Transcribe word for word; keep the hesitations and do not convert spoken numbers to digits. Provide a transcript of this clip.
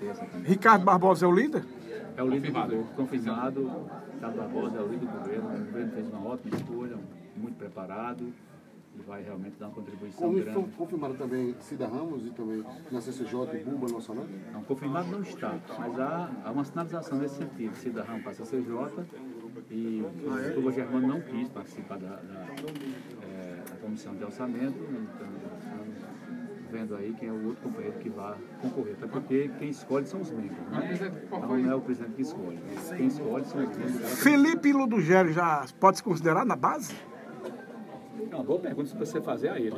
terça também. Ricardo Barbosa é o líder? É o líder do governo, confirmado. Ricardo Barbosa é o líder do governo. O governo fez uma ótima escolha, muito preparado e vai realmente dar uma contribuição Como grande. confirmaram também Cida Ramos e também na C C J e Bumba Nacional? Não, confirmado não está, mas há, há uma sinalização nesse sentido. Cida Ramos para a C C J e o Tuba Germano não quis participar da, da, é, da comissão de orçamento, então estamos vendo aí quem é o outro companheiro que vai concorrer, até porque quem escolhe são os membros, né? Então não é o presidente que escolhe, quem escolhe são os membros. Felipe Ludogério já pode se considerar na base? É uma boa pergunta se você fazer a ele.